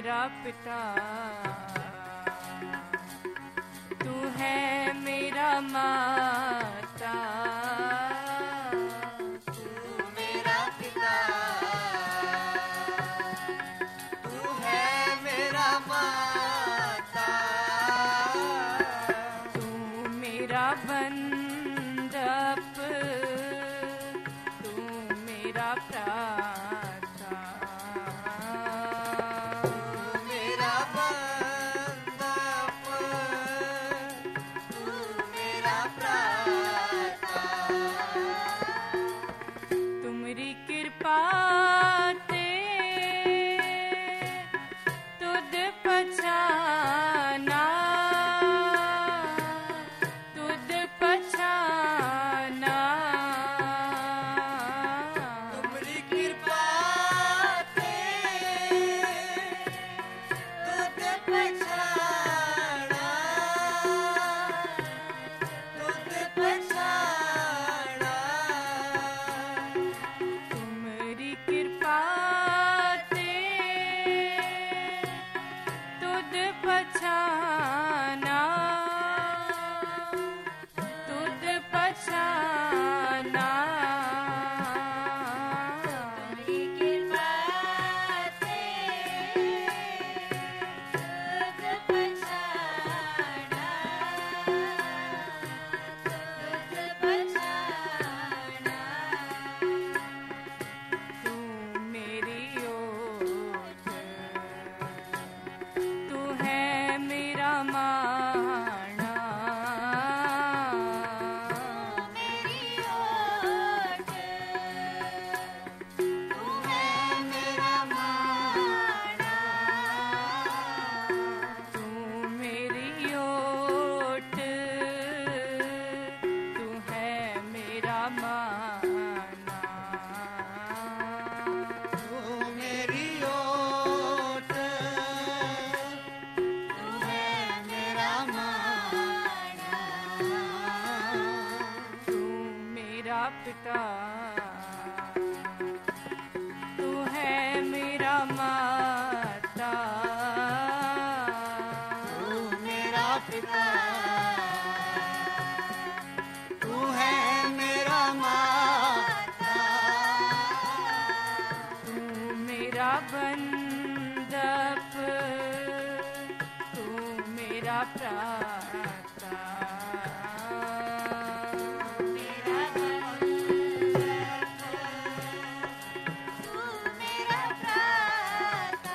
मेरा पिता, तू है मेरा माता, तू मेरा पिता, तू है मेरा माता, तू मेरा बंधप, तू मेरा प्राता, तू मेरा बंधप, तू मेरा प्राता, तुमरी कृपा ते तुद पछाना, तुद पछाना, तुमरी कृपा ते तुझ पछाड़ा, तुझ पछाड़ा, तुमरी कृपा ते तुद पछाना, तुद पछाना, तुमरी कृपा ते तुझ पछाड़ा, तुझ पछाड़ा, तू मेरी ओट, तू है मेरा माना, मेरी ओट, तू है मेरा माना, तू मेरी ओट, तू है मेरा माना, तू मेरी ओट, तू है मेरा माना, तू मेरा पिता, तू है मेरा माता, तू मेरा पिता, तू है मेरा माता, तू मेरा बंधप, तू मेरा प्राता, मेरा तू मेरा प्राता,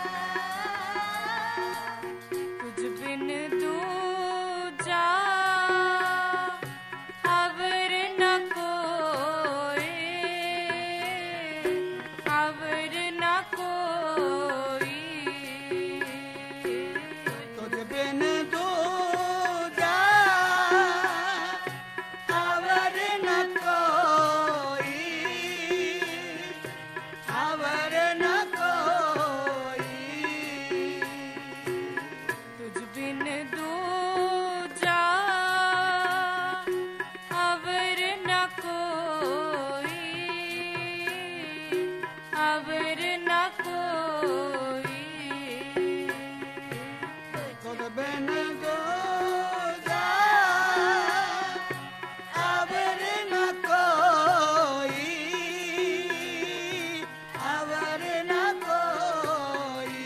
तुझ बिन दूजा अवर न कोई, अवर न कोई, तुझ बिन दूजा अवर न कोई, अवर न कोई, तुझ बिन दूजा अवर न कोई, अवर न कोई, तुझ बिन दूजा अवर न कोई, अवर न कोई,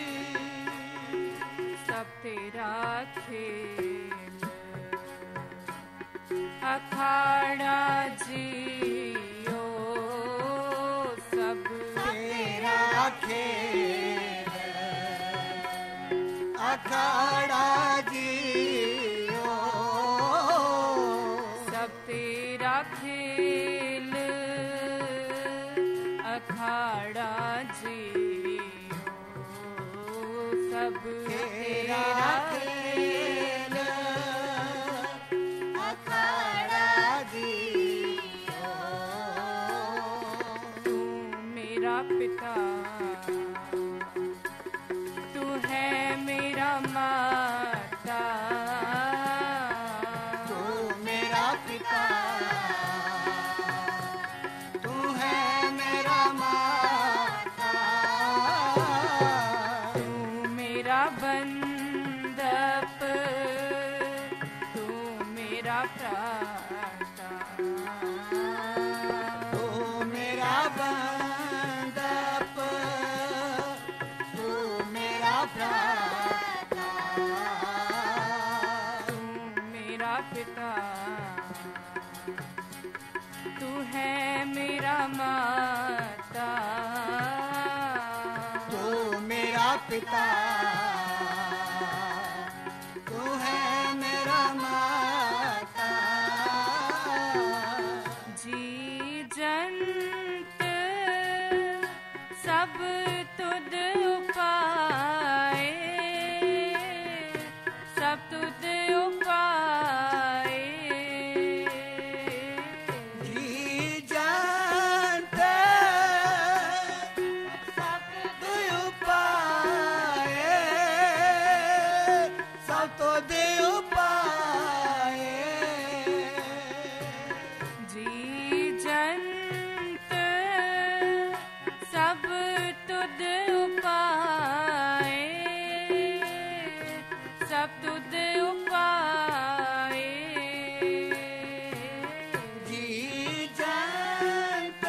सब तेरा खेल, अखाड़ा जियो, सब तेरा खेल अखाड़ा जियो, सब तेरा खेल, अखाड़ा जियो, सब तेरा तेरा खेल अखाड़ा जियो, तू मेरा पिता, तू है मेरा माता, तू मेरा पिता, तू है मेरा माता, बंदप, तू मेरा प्राता, तू मेरा बंदप, तू मेरा प्राता, तू मेरा पिता, तू है मेरा माता, तू मेरा पिता, तू है मेरा माता, जी जंत सब तुद उपाए, सब तुद उपाए, जी जानत सब तू उपाए, सब तो दे उपाए, जी जंत सब तुद उपाए, सब तुद उपाए, जी जानत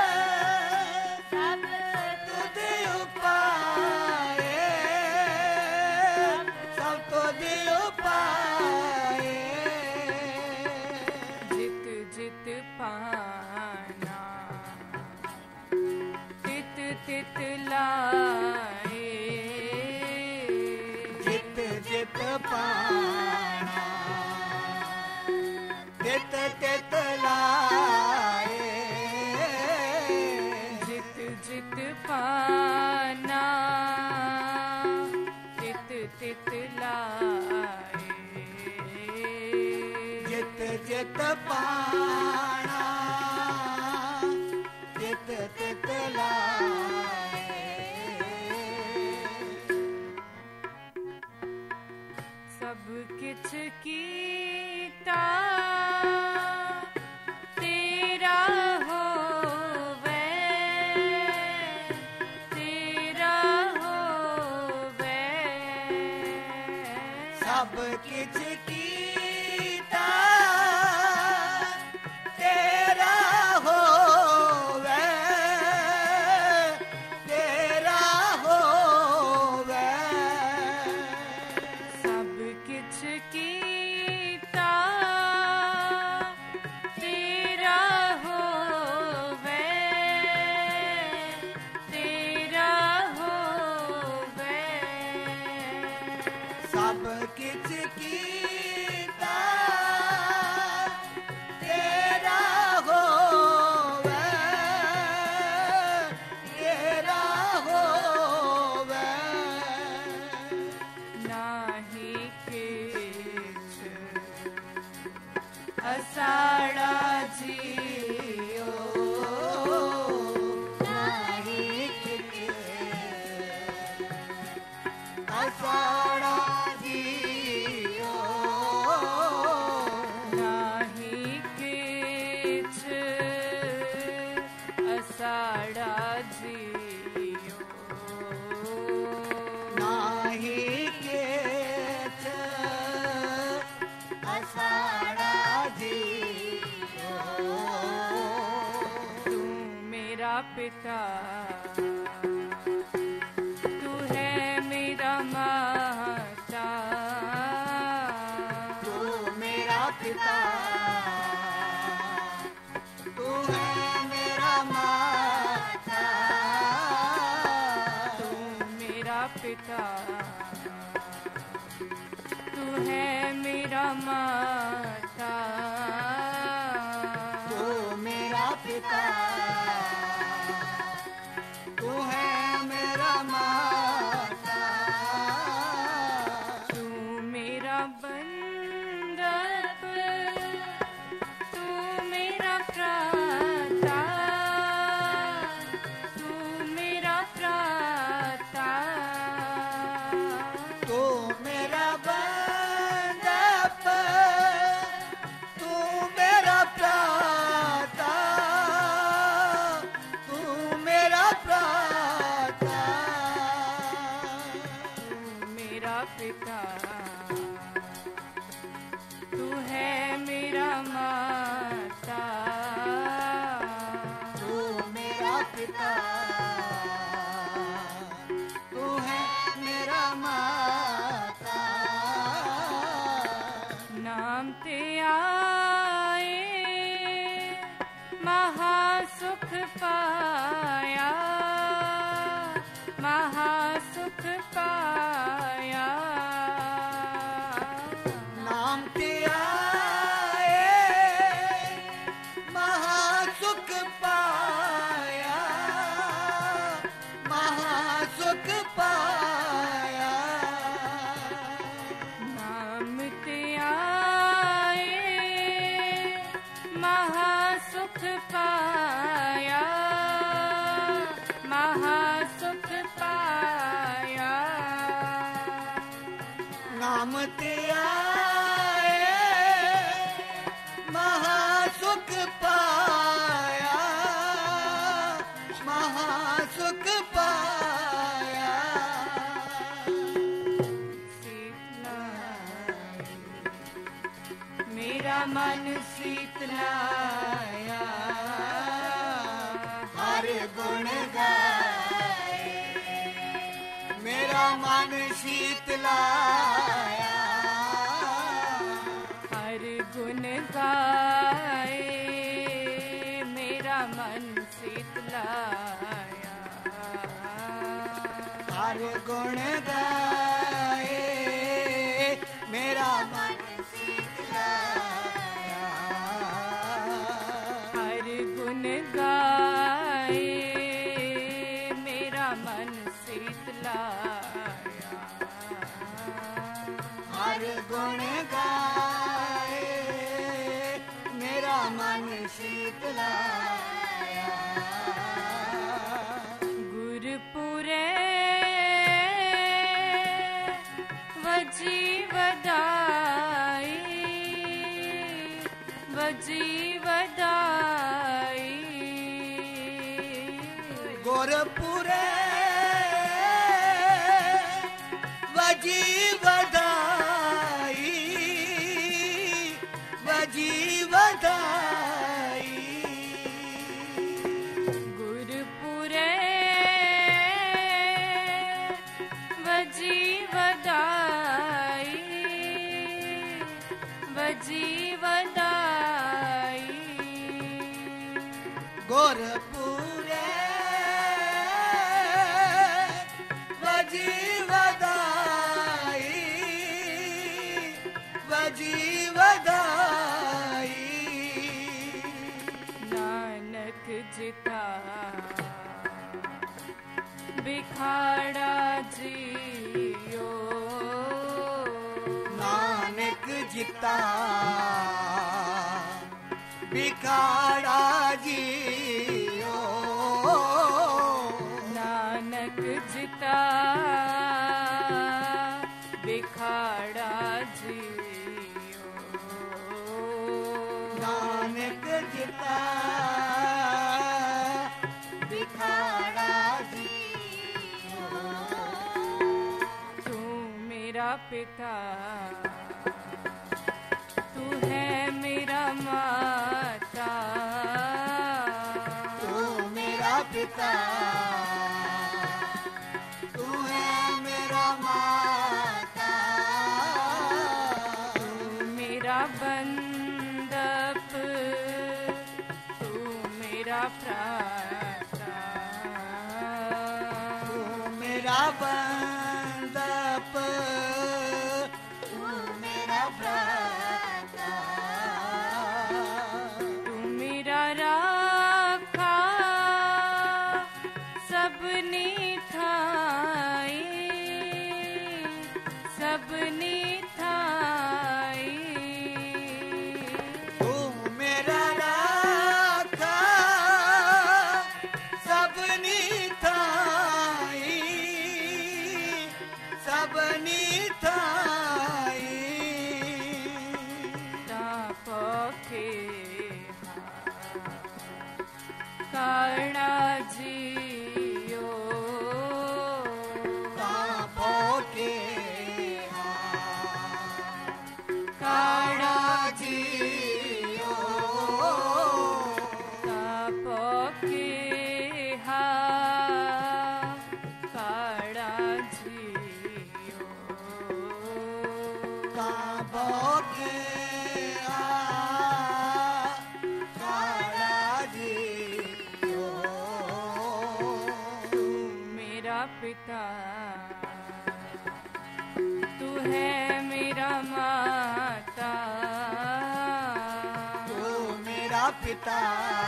सब तो दे उपाए, सब तो दे उपाए, जित जित पाना तित तित लाए, जित जित पाना तित तित लाए, जित जित पाना तित तित लाए, जित जित पाना तित तित लाए, सब किछ कीता तेरा होवे, तेरा होवे, सब किछ कीता तेरा होवे, तेरा होवे, सब किछ कीता तेरा होवे, तेरा होवे, सब किछ कीता तेरा होवे, तेरा होवे, नाही किछ असाड़ा जियो, नाही किछ असाड़ा जियो, नाही किछ असाड़ा जियो, नाही किछ असाड़ा जियो, तू मेरा पिता, तू है मेरा माता, तू मेरा पिता, तू है मेरा माता, तू मेरा पिता, तू है मेरा माता, तू मेरा पिता, तू है मेरा माता, तू मेरा बंदप, तू मेरा प्राता, तू मेरा प्राता, तू मेरा बंदप, पिता, तू है मेरा माता, तू मेरा पिता, तू है मेरा माता। नाम ते आए महासुख पाया, महासुख पाया। नाम ते आए महासुख पाया, महासुख पाया। नाम ते आए महासुख पाया, महासुख पाया। नाम ते आए महासुख पाया, महासुख पाया। शीतलाई मेरा मन शीतलाया, हर गुण गाए मेरा मन शीतलाया, हर गुण गाए मेरा मन शीतलाया। हर गुण गाए मेरा मन शीतलाया, हर गुण गाए मेरा मन शीतलाया। हर गुण गाए मेरा मन शीतलाया। गुरपुरे वजी वदाई, वजी वदाई। गुरपुरे वजी वधाई, वजी वधाई। गुरपुरे वजी वदाई, वजी वदाई। गुरपुरे वजी वधाई, वजी वधाई। नानक जिता बिखाड़ा जियो, नानक जिता बिखाड़ा जियो, नानक जिता बिखाड़ा जियो, नानक जिता बिखाड़ा जियो। तू मेरा पिता, तू है मेरा माता, तू मेरा पिता, तू है मेरा माता। तू मेरा बंदप, तू मेरा प्राता, तू मेरा बंदप, तू मेरा भ्राता। तू मेरा राखा सबनी थाई, सबनी थाई। तू मेरा राखा सबनी थाई, सबनी थाई। तापके कारणा जियो, तापों के है मेरा माता, तू मेरा पिता,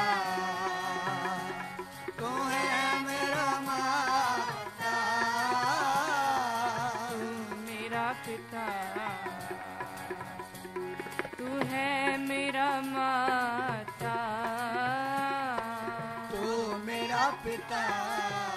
तू है मेरा माता, तू मेरा पिता, तू है मेरा माता, तू मेरा पिता।